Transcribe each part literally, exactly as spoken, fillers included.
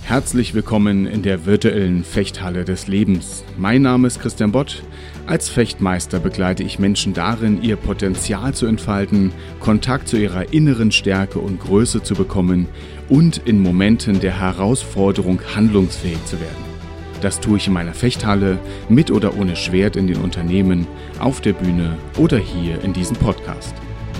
Herzlich willkommen in der virtuellen Fechthalle des Lebens. Mein Name ist Christian Bott. Als Fechtmeister begleite ich Menschen darin, ihr Potenzial zu entfalten, Kontakt zu ihrer inneren Stärke und Größe zu bekommen und in Momenten der Herausforderung handlungsfähig zu werden. Das tue ich in meiner Fechthalle, mit oder ohne Schwert in den Unternehmen, auf der Bühne oder hier in diesem Podcast.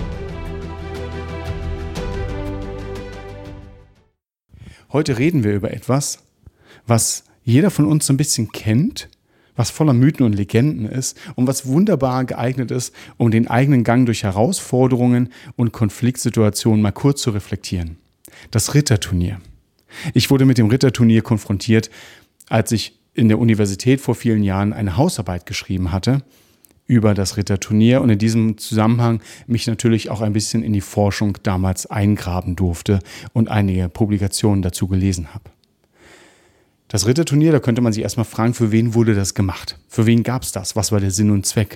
Heute reden wir über etwas, was jeder von uns so ein bisschen kennt, was voller Mythen und Legenden ist und was wunderbar geeignet ist, um den eigenen Gang durch Herausforderungen und Konfliktsituationen mal kurz zu reflektieren. Das Ritterturnier. Ich wurde mit dem Ritterturnier konfrontiert, als ich in der Universität vor vielen Jahren eine Hausarbeit geschrieben hatte über das Ritterturnier und in diesem Zusammenhang mich natürlich auch ein bisschen in die Forschung damals eingraben durfte und einige Publikationen dazu gelesen habe. Das Ritterturnier, da könnte man sich erstmal fragen, für wen wurde das gemacht? Für wen gab es das? Was war der Sinn und Zweck?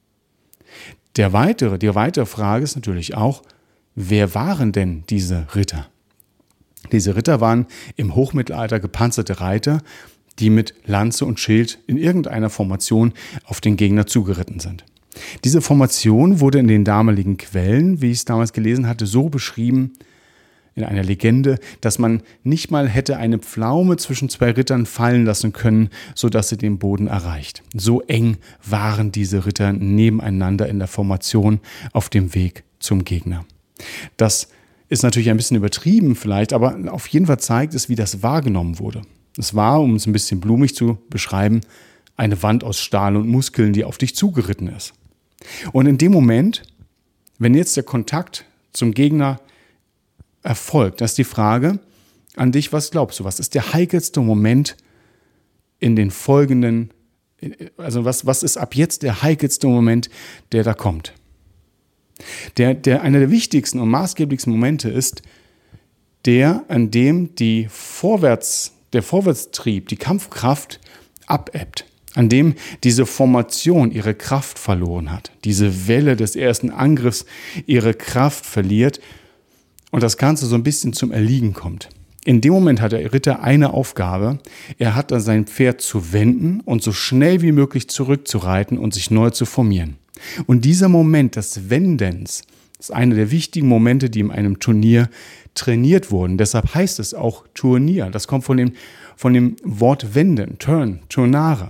Der weitere, die weitere Frage ist natürlich auch, wer waren denn diese Ritter? Diese Ritter waren im Hochmittelalter gepanzerte Reiter, die mit Lanze und Schild in irgendeiner Formation auf den Gegner zugeritten sind. Diese Formation wurde in den damaligen Quellen, wie ich es damals gelesen hatte, so beschrieben in einer Legende, dass man nicht mal hätte eine Pflaume zwischen zwei Rittern fallen lassen können, sodass sie den Boden erreicht. So eng waren diese Ritter nebeneinander in der Formation auf dem Weg zum Gegner. Das ist natürlich ein bisschen übertrieben vielleicht, aber auf jeden Fall zeigt es, wie das wahrgenommen wurde. Es war, um es ein bisschen blumig zu beschreiben, eine Wand aus Stahl und Muskeln, die auf dich zugeritten ist. Und in dem Moment, wenn jetzt der Kontakt zum Gegner erfolgt, das ist die Frage an dich, was glaubst du, was ist der heikelste Moment in den folgenden, also was, was ist ab jetzt der heikelste Moment, der da kommt? Der, der, einer der wichtigsten und maßgeblichsten Momente ist der, an dem die Vorwärts der Vorwärtstrieb, die Kampfkraft abebbt, an dem diese Formation ihre Kraft verloren hat, diese Welle des ersten Angriffs ihre Kraft verliert und das Ganze so ein bisschen zum Erliegen kommt. In dem Moment hat der Ritter eine Aufgabe, er hat dann sein Pferd zu wenden und so schnell wie möglich zurückzureiten und sich neu zu formieren. Und dieser Moment des Wendens ist einer der wichtigen Momente, die in einem Turnier trainiert wurden. Deshalb heißt es auch Turnier. Das kommt von dem, von dem Wort wenden, turn, turnare.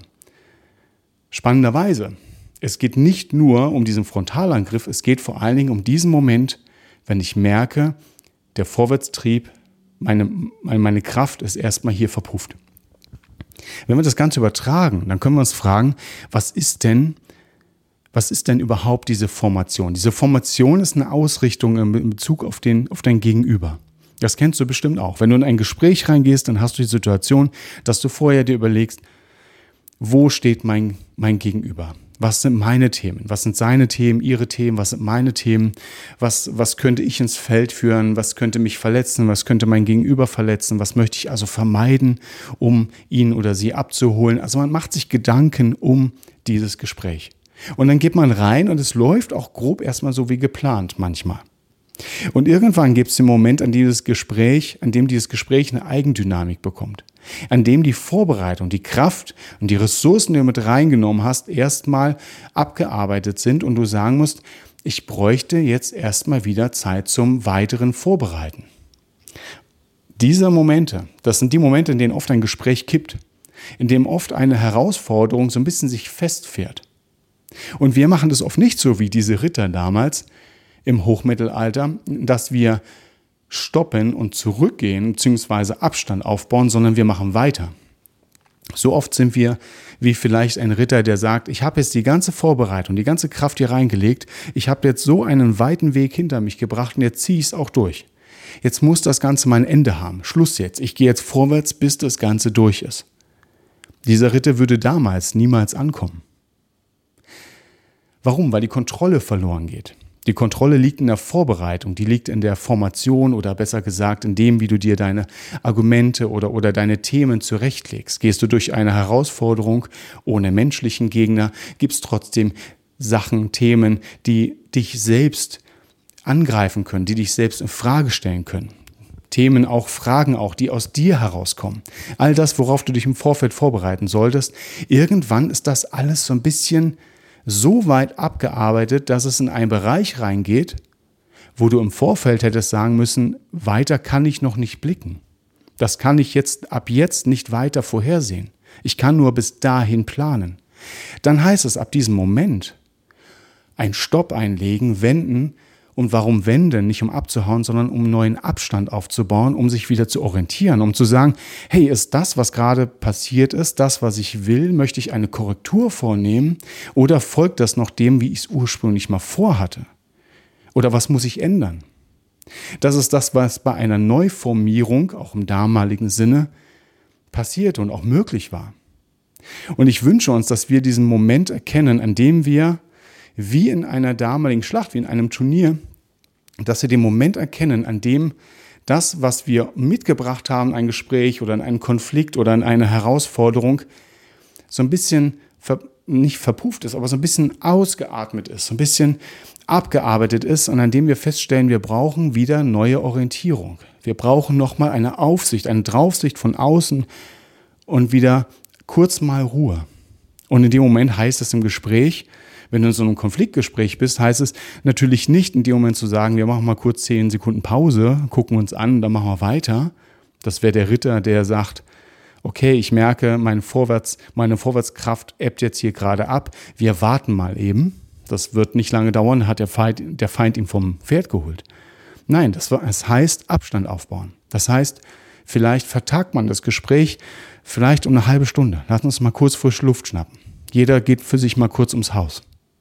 Spannenderweise, es geht nicht nur um diesen Frontalangriff, es geht vor allen Dingen um diesen Moment, wenn ich merke, der Vorwärtstrieb, meine, meine Kraft ist erstmal hier verpufft. Wenn wir das Ganze übertragen, dann können wir uns fragen, was ist denn Was ist denn überhaupt diese Formation? Diese Formation ist eine Ausrichtung in Bezug auf, den, auf dein Gegenüber. Das kennst du bestimmt auch. Wenn du in ein Gespräch reingehst, dann hast du die Situation, dass du vorher dir überlegst, wo steht mein, mein Gegenüber? Was sind meine Themen? Was sind seine Themen, ihre Themen? Was sind meine Themen? Was, was könnte ich ins Feld führen? Was könnte mich verletzen? Was könnte mein Gegenüber verletzen? Was möchte ich also vermeiden, um ihn oder sie abzuholen? Also man macht sich Gedanken um dieses Gespräch. Und dann geht man rein und es läuft auch grob erstmal so wie geplant manchmal. Und irgendwann gibt es den Moment, an dem dieses Gespräch, an dem dieses Gespräch eine Eigendynamik bekommt. An dem die Vorbereitung, die Kraft und die Ressourcen, die du mit reingenommen hast, erstmal abgearbeitet sind und du sagen musst, ich bräuchte jetzt erstmal wieder Zeit zum weiteren Vorbereiten. Diese Momente, das sind die Momente, in denen oft ein Gespräch kippt, in dem oft eine Herausforderung so ein bisschen sich festfährt. Und wir machen das oft nicht so wie diese Ritter damals im Hochmittelalter, dass wir stoppen und zurückgehen bzw. Abstand aufbauen, sondern wir machen weiter. So oft sind wir wie vielleicht ein Ritter, der sagt, ich habe jetzt die ganze Vorbereitung, die ganze Kraft hier reingelegt, ich habe jetzt so einen weiten Weg hinter mich gebracht und jetzt ziehe ich es auch durch. Jetzt muss das Ganze mal ein Ende haben. Schluss jetzt. Ich gehe jetzt vorwärts, bis das Ganze durch ist. Dieser Ritter würde damals niemals ankommen. Warum? Weil die Kontrolle verloren geht. Die Kontrolle liegt in der Vorbereitung, die liegt in der Formation oder besser gesagt in dem, wie du dir deine Argumente oder, oder deine Themen zurechtlegst. Gehst du durch eine Herausforderung ohne menschlichen Gegner, gibt es trotzdem Sachen, Themen, die dich selbst angreifen können, die dich selbst in Frage stellen können. Themen auch, Fragen auch, die aus dir herauskommen. All das, worauf du dich im Vorfeld vorbereiten solltest. Irgendwann ist das alles so ein bisschen so weit abgearbeitet, dass es in einen Bereich reingeht, wo du im Vorfeld hättest sagen müssen, weiter kann ich noch nicht blicken. Das kann ich jetzt ab jetzt nicht weiter vorhersehen. Ich kann nur bis dahin planen. Dann heißt es ab diesem Moment ein Stopp einlegen, wenden. Und warum wenden? Nicht um abzuhauen, sondern um neuen Abstand aufzubauen, um sich wieder zu orientieren, um zu sagen, hey, ist das, was gerade passiert ist, das, was ich will? Möchte ich eine Korrektur vornehmen? Oder folgt das noch dem, wie ich es ursprünglich mal vorhatte? Oder was muss ich ändern? Das ist das, was bei einer Neuformierung, auch im damaligen Sinne, passierte und auch möglich war. Und ich wünsche uns, dass wir diesen Moment erkennen, an dem wir wie in einer damaligen Schlacht, wie in einem Turnier, dass wir den Moment erkennen, an dem das, was wir mitgebracht haben, ein Gespräch oder in einen Konflikt oder in eine Herausforderung, so ein bisschen, ver, nicht verpufft ist, aber so ein bisschen ausgeatmet ist, so ein bisschen abgearbeitet ist und an dem wir feststellen, wir brauchen wieder neue Orientierung. Wir brauchen nochmal eine Aufsicht, eine Draufsicht von außen und wieder kurz mal Ruhe. Und in dem Moment heißt es im Gespräch, wenn du in so einem Konfliktgespräch bist, heißt es natürlich nicht in dem Moment zu sagen, wir machen mal kurz zehn Sekunden Pause, gucken uns an, dann machen wir weiter. Das wäre der Ritter, der sagt, okay, ich merke, meine, Vorwärts, meine Vorwärtskraft ebbt jetzt hier gerade ab. Wir warten mal eben. Das wird nicht lange dauern, hat der Feind, der Feind ihn vom Pferd geholt. Nein, das, das heißt Abstand aufbauen. Das heißt, vielleicht vertagt man das Gespräch vielleicht um eine halbe Stunde. Lass uns mal kurz frische Luft schnappen. Jeder geht für sich mal kurz ums Haus.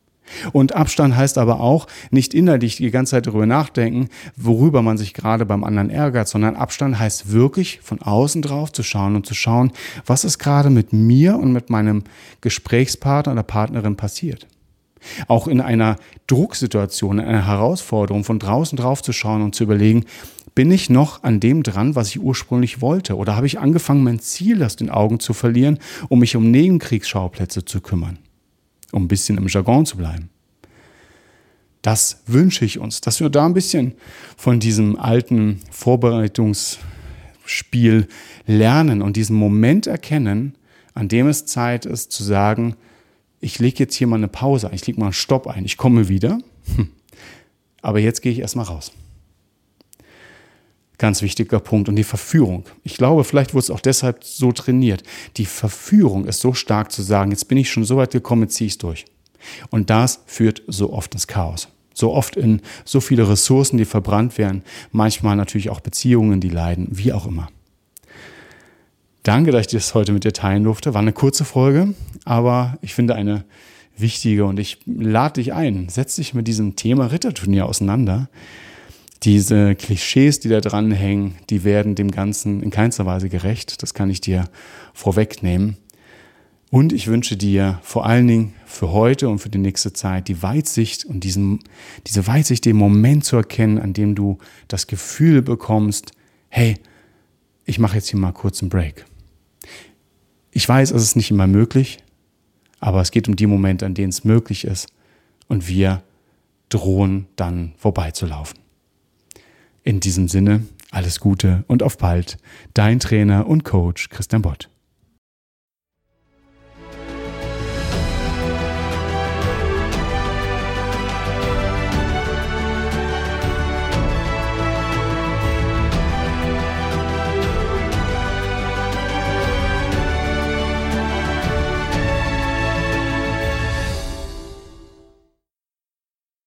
Und Abstand heißt aber auch, nicht innerlich die ganze Zeit darüber nachdenken, worüber man sich gerade beim anderen ärgert, sondern Abstand heißt wirklich von außen drauf zu schauen und zu schauen, was ist gerade mit mir und mit meinem Gesprächspartner oder Partnerin passiert. Auch in einer Drucksituation, in einer Herausforderung von draußen drauf zu schauen und zu überlegen, bin ich noch an dem dran, was ich ursprünglich wollte? Oder habe ich angefangen, mein Ziel aus den Augen zu verlieren, um mich um Nebenkriegsschauplätze zu kümmern? Um ein bisschen im Jargon zu bleiben. Das wünsche ich uns, dass wir da ein bisschen von diesem alten Vorbereitungsspiel lernen und diesen Moment erkennen, an dem es Zeit ist zu sagen, ich lege jetzt hier mal eine Pause ein, ich lege mal einen Stopp ein, ich komme wieder, aber jetzt gehe ich erstmal raus. Ganz wichtiger Punkt. Und die Verführung. Ich glaube, vielleicht wurde es auch deshalb so trainiert. Die Verführung ist so stark zu sagen, jetzt bin ich schon so weit gekommen, jetzt ziehe ich es durch. Und das führt so oft ins Chaos. So oft in so viele Ressourcen, die verbrannt werden. Manchmal natürlich auch Beziehungen, die leiden, wie auch immer. Danke, dass ich das heute mit dir teilen durfte. War eine kurze Folge, aber ich finde eine wichtige. Und ich lade dich ein, setz dich mit diesem Thema Ritterturnier auseinander. Diese Klischees, die da dranhängen, die werden dem Ganzen in keinster Weise gerecht. Das kann ich dir vorwegnehmen. Und ich wünsche dir vor allen Dingen für heute und für die nächste Zeit die Weitsicht und diesen, diese Weitsicht, den Moment zu erkennen, an dem du das Gefühl bekommst, hey, ich mache jetzt hier mal kurz einen Break. Ich weiß, es ist nicht immer möglich, aber es geht um die Momente, an denen es möglich ist und wir drohen dann vorbeizulaufen. In diesem Sinne, alles Gute und auf bald. Dein Trainer und Coach Christian Bott.